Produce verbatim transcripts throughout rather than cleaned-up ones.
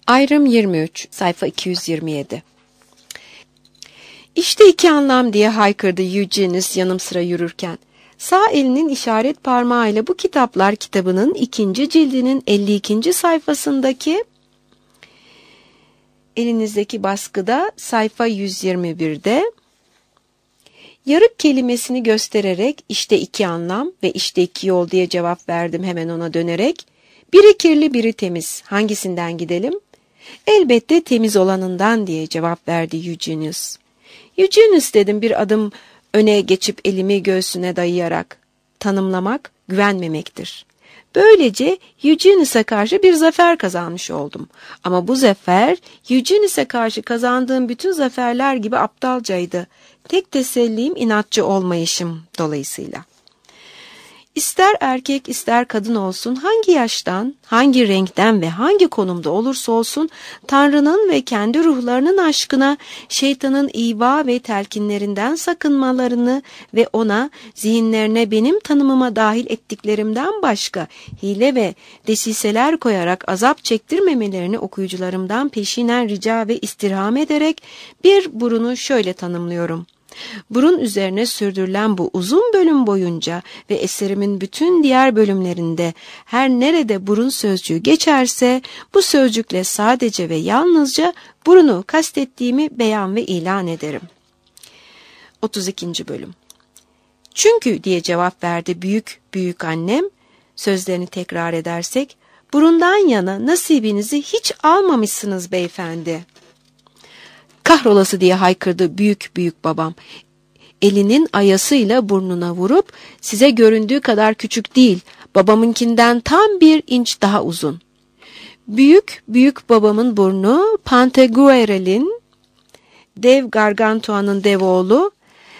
Ayrım yirmi üç, sayfa iki yüz yirmi yedi. İşte iki anlam diye haykırdı Eugenius yanım sıra yürürken. Sağ elinin işaret parmağıyla bu kitaplar kitabının ikinci cildinin elli ikinci sayfasındaki, elinizdeki baskıda sayfa yüz yirmi birde, yarık kelimesini göstererek işte iki anlam ve işte iki yol diye cevap verdim hemen ona dönerek. Biri kirli, biri temiz. Hangisinden gidelim? Elbette temiz olanından diye cevap verdi Eugenius. Eugenius dedim bir adım öne geçip elimi göğsüne dayayarak. Tanımlamak güvenmemektir. Böylece Eugenius'a karşı bir zafer kazanmış oldum. Ama bu zafer Eugenius'a karşı kazandığım bütün zaferler gibi aptalcaydı. Tek tesellim inatçı olmayışım dolayısıyla. İster erkek ister kadın olsun, hangi yaştan, hangi renkten ve hangi konumda olursa olsun, Tanrı'nın ve kendi ruhlarının aşkına, şeytanın iva ve telkinlerinden sakınmalarını ve ona, zihinlerine benim tanımıma dahil ettiklerimden başka hile ve desiseler koyarak azap çektirmemelerini okuyucularımdan peşinen rica ve istirham ederek bir burunu şöyle tanımlıyorum. Burun üzerine sürdürülen bu uzun bölüm boyunca ve eserimin bütün diğer bölümlerinde her nerede burun sözcüğü geçerse bu sözcükle sadece ve yalnızca burunu kastettiğimi beyan ve ilan ederim. otuz ikinci bölüm. Çünkü diye cevap verdi büyük büyük annem. Sözlerini tekrar edersek, burundan yana nasibinizi hiç almamışsınız beyefendi. Kahrolası diye haykırdı büyük büyük babam. Elinin ayasıyla burnuna vurup, size göründüğü kadar küçük değil, babamınkinden tam bir inç daha uzun. Büyük büyük babamın burnu Pantagruel'in, dev Gargantua'nın dev oğlu,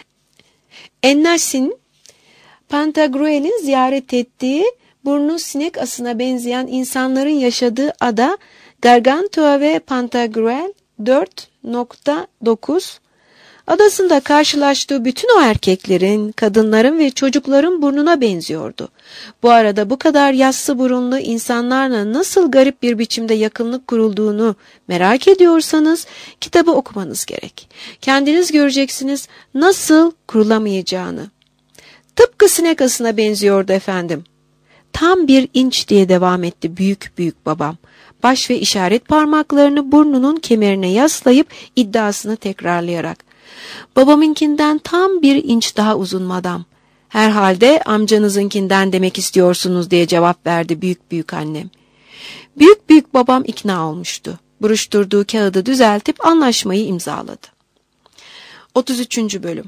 Ennas'in, Pantagruel'in ziyaret ettiği, burnu sinek asına benzeyen insanların yaşadığı ada Gargantua ve Pantagruel dört nokta dokuz adasında karşılaştığı bütün o erkeklerin, kadınların ve çocukların burnuna benziyordu. Bu arada bu kadar yassı burunlu insanlarla nasıl garip bir biçimde yakınlık kurulduğunu merak ediyorsanız kitabı okumanız gerek. Kendiniz göreceksiniz nasıl kurulamayacağını. Tıpkı sinek asına benziyordu efendim. Tam bir inç diye devam etti büyük büyük babam. Baş ve işaret parmaklarını burnunun kemerine yaslayıp iddiasını tekrarlayarak. Babamınkinden tam bir inç daha uzun madam. Herhalde amcanızınkinden demek istiyorsunuz diye cevap verdi büyük büyük annem. Büyük büyük babam ikna olmuştu. Buruşturduğu kağıdı düzeltip anlaşmayı imzaladı. otuz üçüncü bölüm.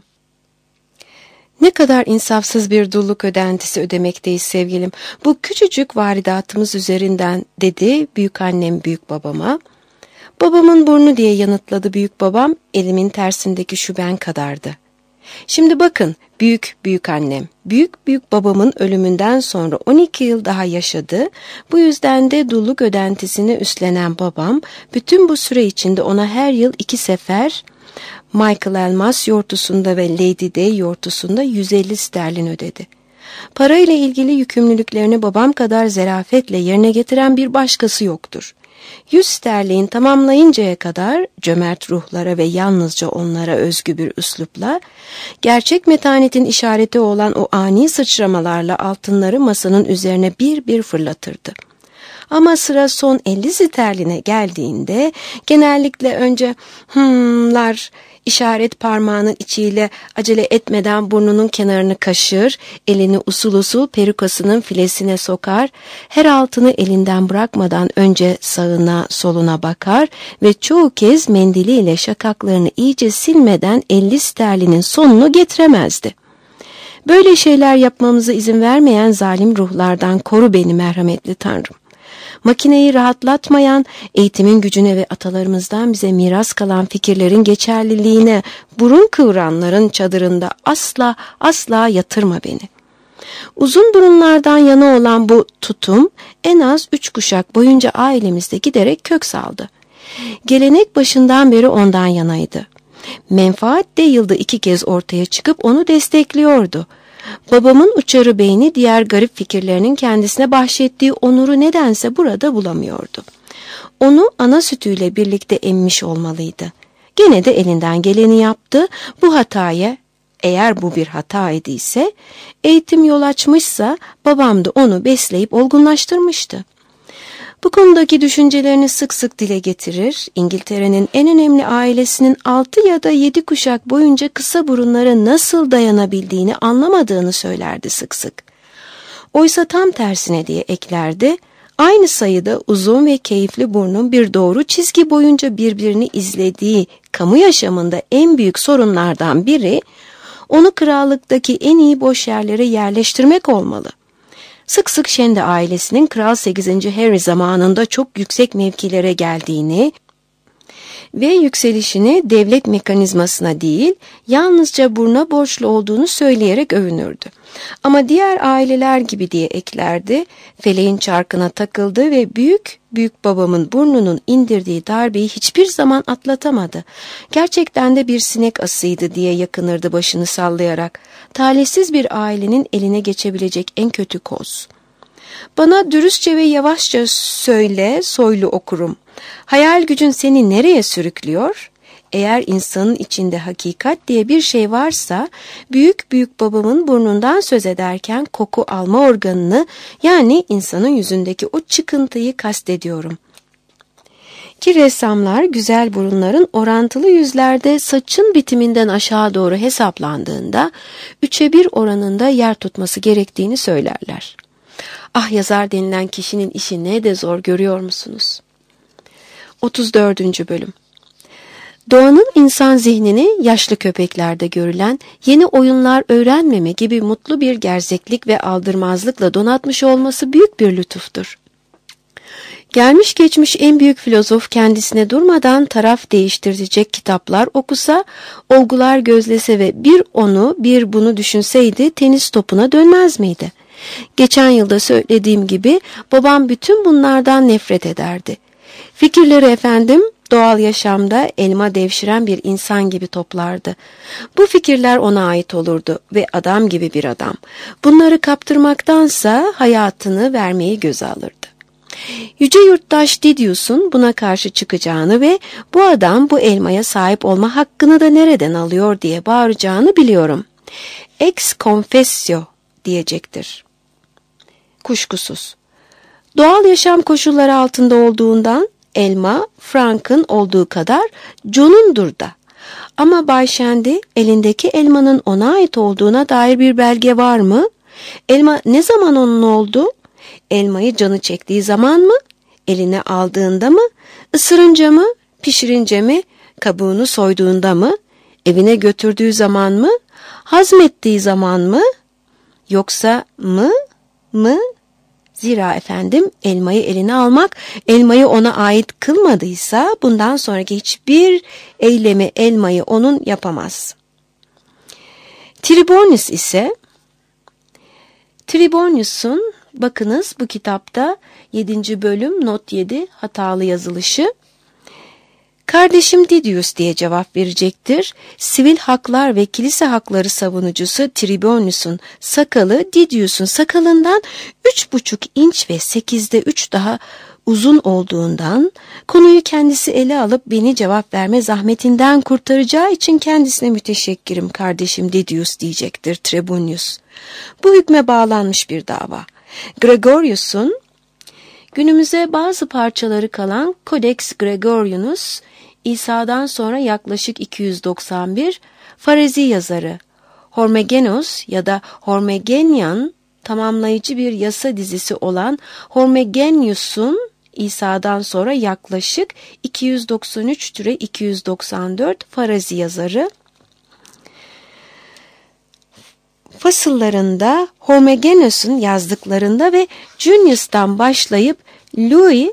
Ne kadar insafsız bir dulluk ödentisi ödemekteyiz sevgilim. Bu küçücük varidatımız üzerinden dedi büyükannem büyük babama. Babamın burnu diye yanıtladı büyük babam, elimin tersindeki şu ben kadardı. Şimdi bakın büyük büyük annem, büyük büyük babamın ölümünden sonra on iki yıl daha yaşadı. Bu yüzden de dulluk ödentisini üstlenen babam, bütün bu süre içinde ona her yıl iki sefer Michael Elmas yortusunda ve Lady Day yortusunda yüz elli sterlin ödedi. Parayla ilgili yükümlülüklerini babam kadar zarafetle yerine getiren bir başkası yoktur. Yüz sterlin tamamlayıncaya kadar cömert ruhlara ve yalnızca onlara özgü bir üslupla, gerçek metanetin işareti olan o ani sıçramalarla altınları masanın üzerine bir bir fırlatırdı. Ama sıra son elli sterline geldiğinde genellikle önce hımlar işaret parmağının içiyle acele etmeden burnunun kenarını kaşır, elini usul usul perukasının filesine sokar, her altını elinden bırakmadan önce sağına soluna bakar ve çoğu kez mendiliyle şakaklarını iyice silmeden elli sterlinin sonunu getiremezdi. Böyle şeyler yapmamıza izin vermeyen zalim ruhlardan koru beni merhametli Tanrım. Makineyi rahatlatmayan, eğitimin gücüne ve atalarımızdan bize miras kalan fikirlerin geçerliliğine burun kıvıranların çadırında asla asla yatırma beni. Uzun burunlardan yana olan bu tutum en az üç kuşak boyunca ailemizde giderek kök saldı. Gelenek başından beri ondan yanaydı. Menfaat de yılda iki kez ortaya çıkıp onu destekliyordu. Babamın uçarı beyni diğer garip fikirlerinin kendisine bahşettiği onuru nedense burada bulamıyordu. onu ana sütüyle birlikte emmiş olmalıydı. Gene de elinden geleni yaptı. Bu hataya, eğer bu bir hata idiyse, eğitim yol açmışsa babam da onu besleyip olgunlaştırmıştı. Bu konudaki düşüncelerini sık sık dile getirir, İngiltere'nin en önemli ailesinin altı ya da yedi kuşak boyunca kısa burunlara nasıl dayanabildiğini anlamadığını söylerdi sık sık. Oysa tam tersine diye eklerdi, aynı sayıda uzun ve keyifli burnun bir doğru çizgi boyunca birbirini izlediği kamu yaşamında en büyük sorunlardan biri, onu krallıktaki en iyi boş yerlere yerleştirmek olmalı. Sık sık Şende ailesinin Kral sekizinci Harry zamanında çok yüksek mevkilere geldiğini ve yükselişini devlet mekanizmasına değil, yalnızca buruna borçlu olduğunu söyleyerek övünürdü. Ama diğer aileler gibi diye eklerdi, feleğin çarkına takıldı ve büyük büyük babamın burnunun indirdiği darbeyi hiçbir zaman atlatamadı. Gerçekten de bir sinek asıydı diye yakınırdı başını sallayarak. Talihsiz bir ailenin eline geçebilecek en kötü koz. Bana dürüstçe ve yavaşça söyle, soylu okurum. Hayal gücün seni nereye sürüklüyor? Eğer insanın içinde hakikat diye bir şey varsa, büyük büyük babamın burnundan söz ederken koku alma organını, yani insanın yüzündeki o çıkıntıyı kastediyorum. Ki ressamlar güzel burunların orantılı yüzlerde saçın bitiminden aşağı doğru hesaplandığında üçe bir oranında yer tutması gerektiğini söylerler. Ah, yazar denilen kişinin işi ne de zor, görüyor musunuz? otuz dördüncü bölüm. Doğanın insan zihnini yaşlı köpeklerde görülen yeni oyunlar öğrenmeme gibi mutlu bir gerzeklik ve aldırmazlıkla donatmış olması büyük bir lütuftur. Gelmiş geçmiş en büyük filozof kendisine durmadan taraf değiştirecek kitaplar okusa, olgular gözlese ve bir onu bir bunu düşünseydi tenis topuna dönmez miydi? Geçen yılda söylediğim gibi babam bütün bunlardan nefret ederdi. Fikirleri efendim doğal yaşamda elma devşiren bir insan gibi toplardı. Bu fikirler ona ait olurdu ve adam gibi bir adam. Bunları kaptırmaktansa hayatını vermeyi göze alırdı. Yüce yurttaş Didius'un buna karşı çıkacağını ve bu adam bu elmaya sahip olma hakkını da nereden alıyor diye bağıracağını biliyorum. Ex confessio diyecektir. Kuşkusuz. Doğal yaşam koşulları altında olduğundan elma Frank'ın olduğu kadar John'undur da. Ama Bay Shandy, elindeki elmanın ona ait olduğuna dair bir belge var mı? Elma ne zaman onun oldu? Elmayı canı çektiği zaman mı? Eline aldığında mı? Isırınca mı? Pişirince mi? Kabuğunu soyduğunda mı? Evine götürdüğü zaman mı? Hazmettiği zaman mı? Yoksa mı? Mı? Zira efendim elmayı eline almak elmayı ona ait kılmadıysa bundan sonraki hiçbir eylemi elmayı onun yapamaz. Tribonius ise Tribonius'un bakınız bu kitapta yedinci bölüm not yedi hatalı yazılışı. Kardeşim Didius diye cevap verecektir. Sivil haklar ve kilise hakları savunucusu Tribonius'un sakalı Didius'un sakalından üç buçuk inç ve sekizde üç daha uzun olduğundan konuyu kendisi ele alıp beni cevap verme zahmetinden kurtaracağı için kendisine müteşekkirim kardeşim Didius diyecektir Tribonius. Bu hükme bağlanmış bir dava. Gregorius'un günümüze bazı parçaları kalan Codex Gregorianus, İsa'dan sonra yaklaşık iki yüz doksan bir, Farezi yazarı Hormegenos ya da Hormegenian tamamlayıcı bir yasa dizisi olan Hormegenius'un İsa'dan sonra yaklaşık iki yüz doksan üç türe iki yüz doksan dört Farezi yazarı fasıllarında Hormegenos'un yazdıklarında ve Junius'tan başlayıp Louis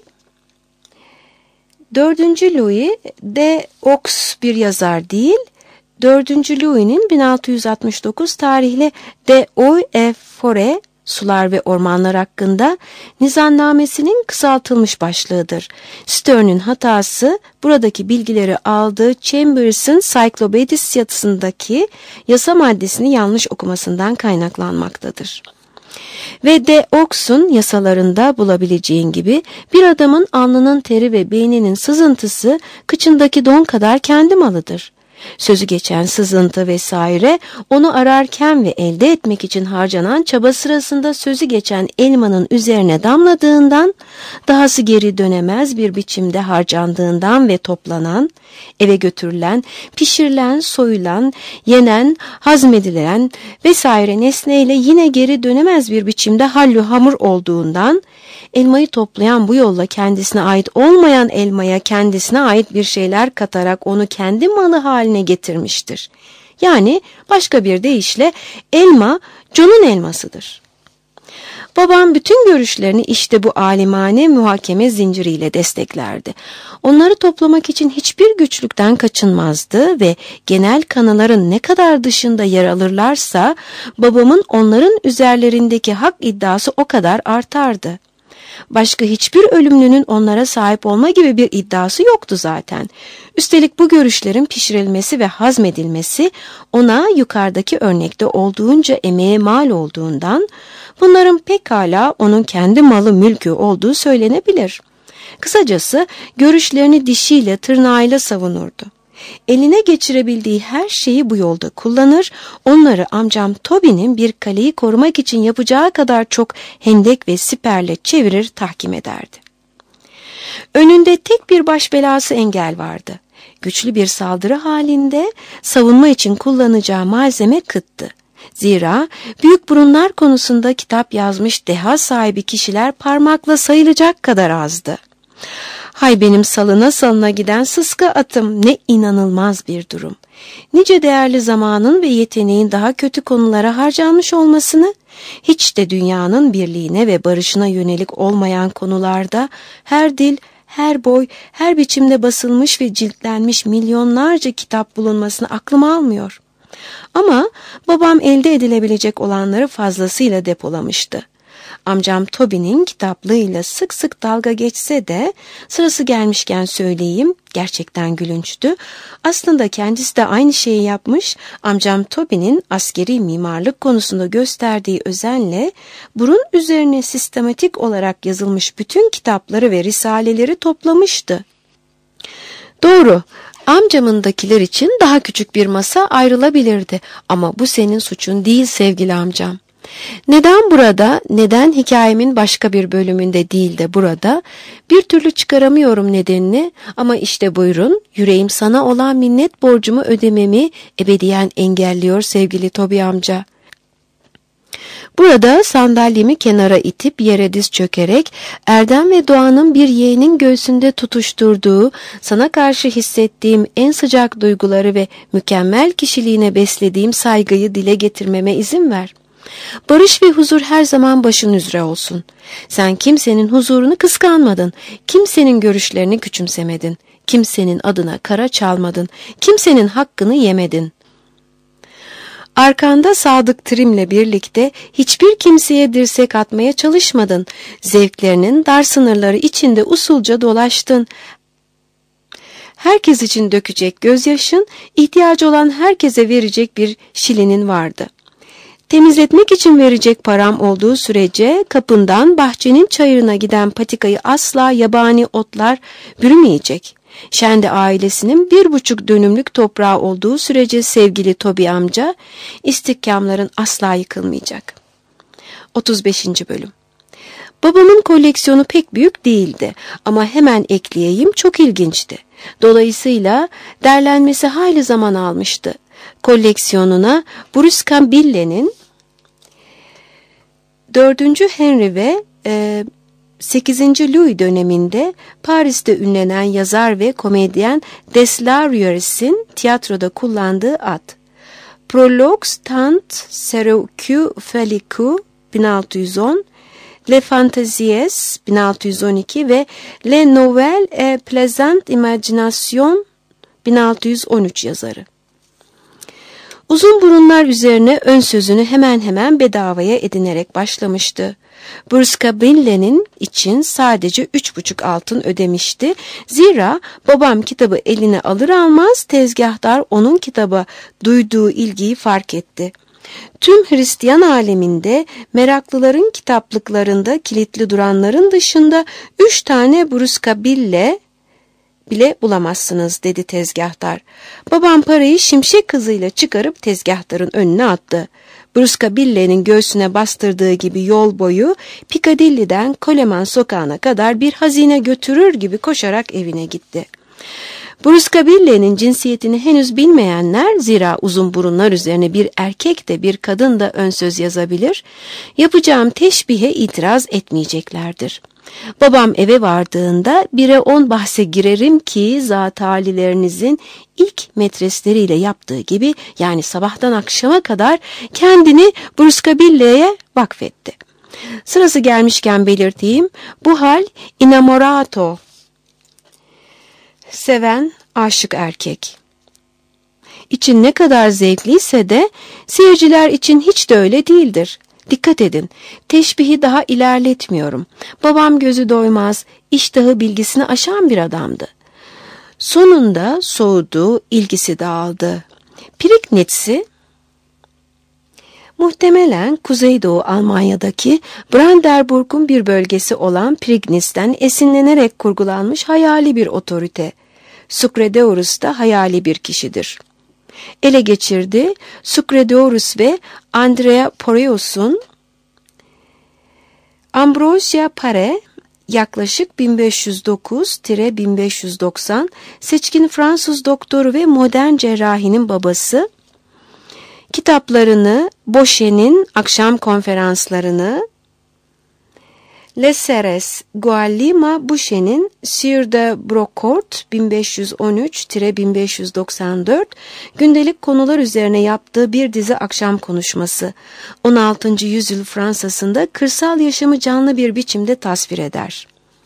dördüncü Louis de Ox bir yazar değil, dördüncü Louis'nin bin altı yüz altmış dokuz tarihli De Eau et Forêt sular ve ormanlar hakkında nizamnamesinin kısaltılmış başlığıdır. Sterne'ün hatası buradaki bilgileri aldığı Chambers'ın Cyclopedis yazısındaki yasa maddesini yanlış okumasından kaynaklanmaktadır. Ve de Ox'un yasalarında bulabileceğin gibi bir adamın alnının teri ve beyninin sızıntısı kıçındaki don kadar kendi malıdır. Sözü geçen sızıntı vesaire onu ararken ve elde etmek için harcanan çaba sırasında sözü geçen elmanın üzerine damladığından, dahası geri dönemez bir biçimde harcandığından ve toplanan, eve götürülen, pişirilen, soyulan, yenen, hazmedilen vesaire nesneyle yine geri dönemez bir biçimde hallü hamur olduğundan, elmayı toplayan bu yolla kendisine ait olmayan elmaya kendisine ait bir şeyler katarak onu kendi malı haline getirmiştir. Yani başka bir deyişle elma John'un elmasıdır. Babam bütün görüşlerini işte bu alimane muhakeme zinciriyle desteklerdi. Onları toplamak için hiçbir güçlükten kaçınmazdı ve genel kanıların ne kadar dışında yer alırlarsa babamın onların üzerlerindeki hak iddiası o kadar artardı. Başka hiçbir ölümlünün onlara sahip olma gibi bir iddiası yoktu zaten. Üstelik bu görüşlerin pişirilmesi ve hazmedilmesi ona yukarıdaki örnekte olduğunca emeğe mal olduğundan bunların pekala onun kendi malı mülkü olduğu söylenebilir. Kısacası görüşlerini dişiyle tırnağıyla savunurdu. Eline geçirebildiği her şeyi bu yolda kullanır, onları amcam Toby'nin bir kaleyi korumak için yapacağı kadar çok hendek ve siperle çevirir tahkim ederdi. Önünde tek bir baş belası engel vardı. Güçlü bir saldırı halinde savunma için kullanacağı malzeme kıttı. Zira büyük burunlar konusunda kitap yazmış deha sahibi kişiler parmakla sayılacak kadar azdı. Hay benim salına salına giden sıska atım, ne inanılmaz bir durum. Nice değerli zamanın ve yeteneğin daha kötü konulara harcanmış olmasını, hiç de dünyanın birliğine ve barışına yönelik olmayan konularda her dil, her boy, her biçimde basılmış ve ciltlenmiş milyonlarca kitap bulunmasını aklım almıyor. Ama babam elde edilebilecek olanları fazlasıyla depolamıştı. Amcam Toby'nin kitaplığıyla sık sık dalga geçse de sırası gelmişken söyleyeyim, gerçekten gülünçtü. Aslında kendisi de aynı şeyi yapmış. Amcam Toby'nin askeri mimarlık konusunda gösterdiği özenle burun üzerine sistematik olarak yazılmış bütün kitapları ve risaleleri toplamıştı. Doğru, amcamındakiler için daha küçük bir masa ayrılabilirdi ama bu senin suçun değil sevgili amcam. Neden burada, neden hikayemin başka bir bölümünde değil de burada, bir türlü çıkaramıyorum nedenini ama işte buyurun, yüreğim sana olan minnet borcumu ödememi ebediyen engelliyor sevgili Toby amca. Burada sandalyemi kenara itip yere diz çökerek Erdem ve Doğan'ın bir yeğenin göğsünde tutuşturduğu, sana karşı hissettiğim en sıcak duyguları ve mükemmel kişiliğine beslediğim saygıyı dile getirmeme izin ver. Barış ve huzur her zaman başın üzere olsun. Sen kimsenin huzurunu kıskanmadın, kimsenin görüşlerini küçümsemedin, kimsenin adına kara çalmadın, kimsenin hakkını yemedin. Arkanda Sadık Trim'le birlikte hiçbir kimseye dirsek atmaya çalışmadın. Zevklerinin dar sınırları içinde usulca dolaştın. Herkes için dökecek gözyaşın, ihtiyacı olan herkese verecek bir şilinin vardı. Temizletmek için verecek param olduğu sürece kapından bahçenin çayırına giden patikayı asla yabani otlar bürümeyecek. Şendi ailesinin bir buçuk dönümlük toprağı olduğu sürece sevgili Toby amca, istihkamların asla yıkılmayacak. otuz beşinci bölüm. Babamın koleksiyonu pek büyük değildi ama hemen ekleyeyim, çok ilginçti. Dolayısıyla derlenmesi hayli zaman almıştı. Koleksiyonuna Bruscambille'nin dördüncü Henry ve e, sekizinci Louis döneminde Paris'te ünlenen yazar ve komedyen Deslarieux'in tiyatroda kullandığı ad. Prologues tant Serauque Felicu bin altı yüz on, Les Fantasies bin altı yüz on iki ve Les Nouvelles et Plaisantes Imaginations bin altı yüz on üç yazarı. Uzun burunlar üzerine ön sözünü hemen hemen bedavaya edinerek başlamıştı. Bruscambille'nin için sadece üç buçuk altın ödemişti. Zira babam kitabı eline alır almaz tezgahtar onun kitaba duyduğu ilgiyi fark etti. Tüm Hristiyan aleminde meraklıların kitaplıklarında kilitli duranların dışında üç tane bruskabille bile bulamazsınız dedi tezgahtar. Babam parayı şimşek hızıyla çıkarıp tezgahtarın önüne attı. Bruskabille'nin göğsüne bastırdığı gibi yol boyu Piccadilly'den Coleman sokağına kadar bir hazine götürür gibi koşarak evine gitti. Bruskabille'nin cinsiyetini henüz bilmeyenler, zira uzun burunlar üzerine bir erkek de bir kadın da ön söz yazabilir, yapacağım teşbihe itiraz etmeyeceklerdir. Babam eve vardığında bire on bahse girerim ki zat halilerinizin ilk metresleriyle yaptığı gibi, yani sabahtan akşama kadar kendini Bruskabille'ye vakfetti. Sırası gelmişken belirteyim, bu hal inamorato, seven aşık erkek için ne kadar zevkliyse de seyirciler için hiç de öyle değildir. Dikkat edin, teşbihi daha ilerletmiyorum. Babam gözü doymaz, iştahı bilgisini aşan bir adamdı. Sonunda soğudu, ilgisi dağıldı. Prignitzi, muhtemelen Kuzeydoğu Almanya'daki Brandenburg'un bir bölgesi olan Prignitz'ten esinlenerek kurgulanmış hayali bir otorite. Sucredeurus da hayali bir kişidir. Ele geçirdi, Sucredeurus ve Andrea Porreus'un Ambrosia Pare, yaklaşık bin beş yüz dokuz bin beş yüz doksan, seçkin Fransız doktoru ve modern cerrahinin babası, kitaplarını, Boschet'in akşam konferanslarını, Leseres Guallima Boschet'in Sur de Brocourt bin beş yüz on üç bin beş yüz doksan dört gündelik konular üzerine yaptığı bir dizi akşam konuşması, on altıncı yüzyıl Fransa'sında kırsal yaşamı canlı bir biçimde tasvir eder.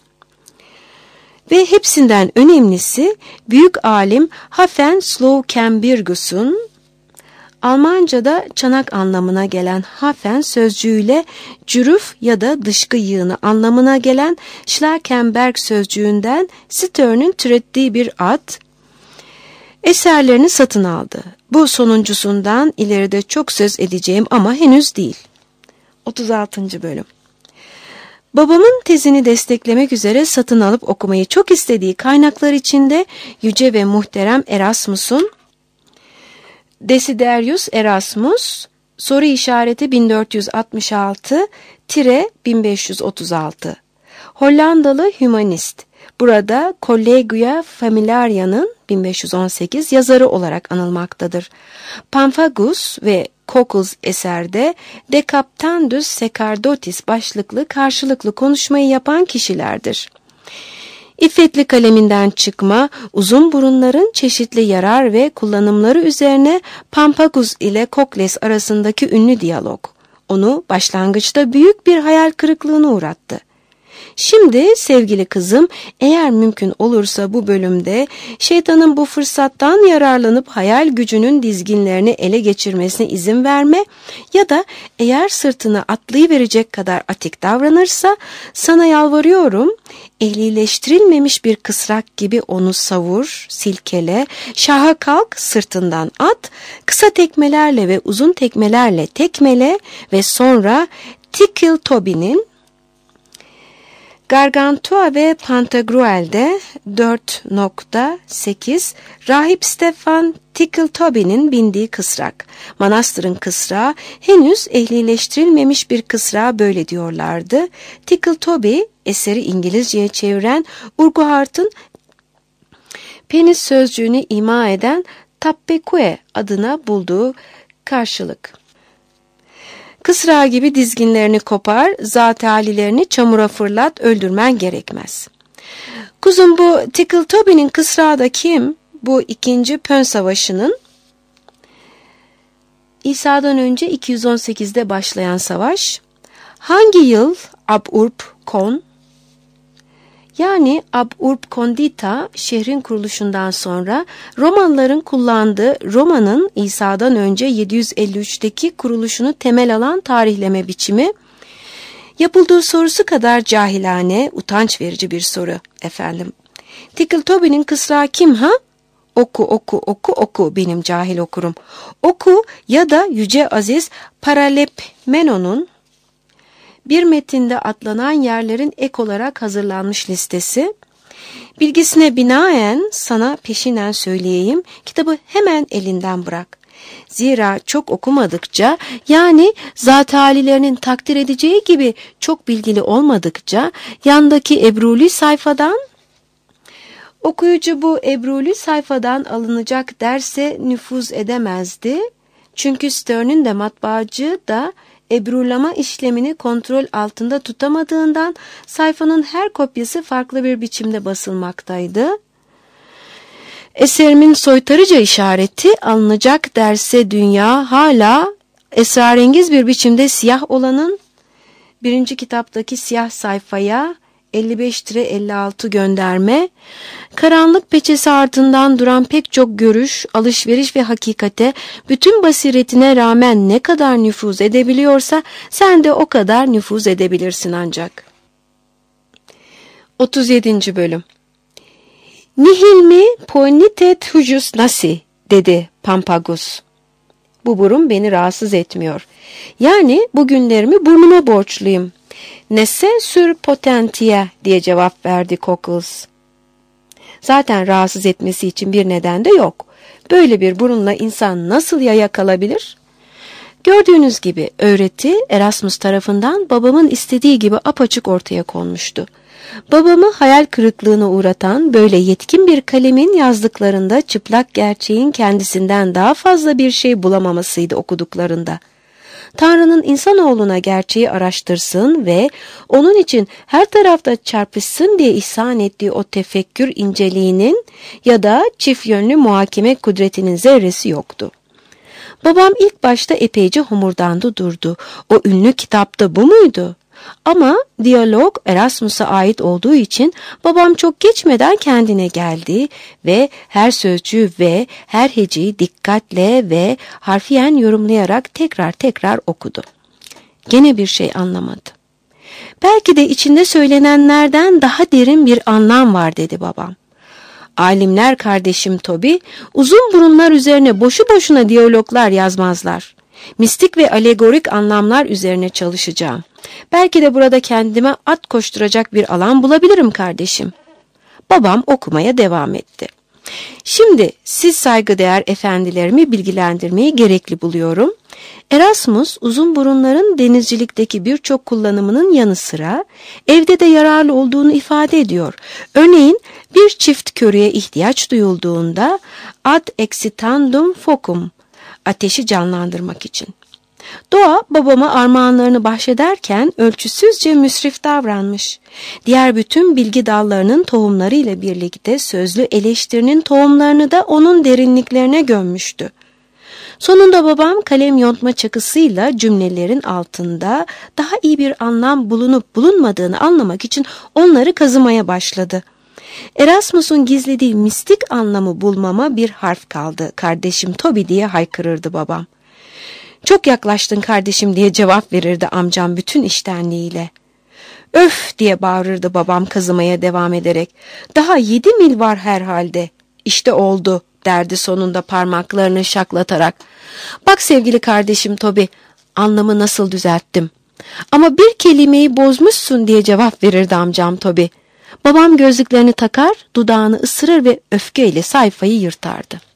Ve hepsinden önemlisi büyük alim Hafen Slowkenbirgus'un Almanca'da çanak anlamına gelen Hafen sözcüğüyle cürüf ya da dışkı yığını anlamına gelen Schlakenberg sözcüğünden Stern'ün türettiği bir ad, eserlerini satın aldı. Bu sonuncusundan ileride çok söz edeceğim ama henüz değil. otuz altıncı bölüm. Babamın tezini desteklemek üzere satın alıp okumayı çok istediği kaynaklar içinde yüce ve muhterem Erasmus'un Desiderius Erasmus, soru işareti bin dört yüz altmış altı bin beş yüz otuz altı, Hollandalı hümanist, burada Collegia Familiaria'nın bin beş yüz on sekiz yazarı olarak anılmaktadır. Pamphagustus ve Cockles eserde De Captandus Sacerdotis başlıklı karşılıklı konuşmayı yapan kişilerdir. İffetli kaleminden çıkma, uzun burunların çeşitli yarar ve kullanımları üzerine Pamphagustus ile Cockles arasındaki ünlü diyalog, onu başlangıçta büyük bir hayal kırıklığına uğrattı. Şimdi sevgili kızım, eğer mümkün olursa bu bölümde şeytanın bu fırsattan yararlanıp hayal gücünün dizginlerini ele geçirmesine izin verme ya da eğer sırtını atlayıverecek kadar atik davranırsa sana yalvarıyorum, ehlileştirilmemiş bir kısrak gibi onu savur, silkele, şaha kalk, sırtından at, kısa tekmelerle ve uzun tekmelerle tekmele ve sonra Tickle Toby'nin Gargantua ve Pantagruel'de dört nokta sekiz Rahip Stefan Tickle Toby'nin bindiği kısrak. Manastırın kısrağı henüz ehlileştirilmemiş bir kısrağı böyle diyorlardı. Tickle Toby eseri İngilizceye çeviren Urquhart'ın penis sözcüğünü ima eden tappekue adına bulduğu karşılık. Kısrağı gibi dizginlerini kopar, zat halilerini çamura fırlat, öldürmen gerekmez. Kuzum, bu Tickle Toby'nin kısrağı da kim? Bu ikinci Pön Savaşı'nın İsa'dan önce iki yüz on sekizde başlayan savaş. Hangi yıl Ab Urb Con? Yani Ab Urb Condita şehrin kuruluşundan sonra Romalıların kullandığı Roma'nın İsa'dan önce yedi yüz elli üçteki kuruluşunu temel alan tarihleme biçimi, yapıldığı sorusu kadar cahilane, utanç verici bir soru efendim. Tickle Toby'nin kısrağı kim ha? Oku, oku, oku, oku benim cahil okurum. Oku ya da Yüce Aziz Paralepmenon'un bir metinde atlanan yerlerin ek olarak hazırlanmış listesi. Bilgisine binaen sana peşinen söyleyeyim, kitabı hemen elinden bırak. Zira çok okumadıkça, yani zat halilerinin takdir edeceği gibi çok bilgili olmadıkça, yandaki ebruli sayfadan, okuyucu bu ebruli sayfadan alınacak derse nüfuz edemezdi. Çünkü Stern'ün de matbaacı da ebrulama işlemini kontrol altında tutamadığından sayfanın her kopyası farklı bir biçimde basılmaktaydı. Eserimin soytarıca işareti alınacak derse dünya hala esrarengiz bir biçimde siyah olanın birinci kitaptaki siyah sayfaya elli beş elli altı gönderme, karanlık peçesi ardından duran pek çok görüş, alışveriş ve hakikate bütün basiretine rağmen ne kadar nüfuz edebiliyorsa sen de o kadar nüfuz edebilirsin ancak. otuz yedinci bölüm. Nihil mi ponitet hujus nasi, dedi Pampagus. Bu burun beni rahatsız etmiyor. Yani bugünlerimi burnuma borçluyum. Nesse sur potentia diye cevap verdi Cockles. Zaten rahatsız etmesi için bir neden de yok. Böyle bir burunla insan nasıl yaya kalabilir? Gördüğünüz gibi öğreti Erasmus tarafından babamın istediği gibi apaçık ortaya konmuştu. Babamı hayal kırıklığına uğratan böyle yetkin bir kalemin yazdıklarında çıplak gerçeğin kendisinden daha fazla bir şey bulamamasıydı okuduklarında. Tanrı'nın insanoğluna gerçeği araştırsın ve onun için her tarafta çarpışsın diye ihsan ettiği o tefekkür inceliğinin ya da çift yönlü muhakeme kudretinin zerresi yoktu. Babam ilk başta epeyce homurdandı durdu. O ünlü kitapta bu muydu? Ama diyalog Erasmus'a ait olduğu için babam çok geçmeden kendine geldi ve her sözcüğü ve her heceyi dikkatle ve harfiyen yorumlayarak tekrar tekrar okudu. Gene bir şey anlamadı. Belki de içinde söylenenlerden daha derin bir anlam var, dedi babam. Alimler kardeşim Toby, uzun burunlar üzerine boşu boşuna diyaloglar yazmazlar. Mistik ve alegorik anlamlar üzerine çalışacağım. Belki de burada kendime at koşturacak bir alan bulabilirim kardeşim. Babam okumaya devam etti. Şimdi siz saygıdeğer efendilerimi bilgilendirmeyi gerekli buluyorum. Erasmus uzun burunların denizcilikteki birçok kullanımının yanı sıra evde de yararlı olduğunu ifade ediyor. Örneğin bir çift körüye ihtiyaç duyulduğunda ad excitandum focum, ateşi canlandırmak için. Doğa babama armağanlarını bahşederken ölçüsüzce müsrif davranmış. Diğer bütün bilgi dallarının tohumlarıyla birlikte sözlü eleştirinin tohumlarını da onun derinliklerine gömmüştü. Sonunda babam kalem yontma çakısıyla cümlelerin altında daha iyi bir anlam bulunup bulunmadığını anlamak için onları kazımaya başladı. Erasmus'un gizlediği mistik anlamı bulmama bir harf kaldı. Kardeşim Toby diye haykırırdı babam. Çok yaklaştın kardeşim diye cevap verirdi amcam bütün içtenliğiyle. Öf diye bağırırdı babam kazımaya devam ederek. Daha yedi mil var herhalde. İşte oldu derdi sonunda parmaklarını şaklatarak. Bak sevgili kardeşim Toby, anlamı nasıl düzelttim. Ama bir kelimeyi bozmuşsun diye cevap verirdi amcam Toby. Babam gözlüklerini takar, dudağını ısırır ve öfkeyle sayfayı yırtardı.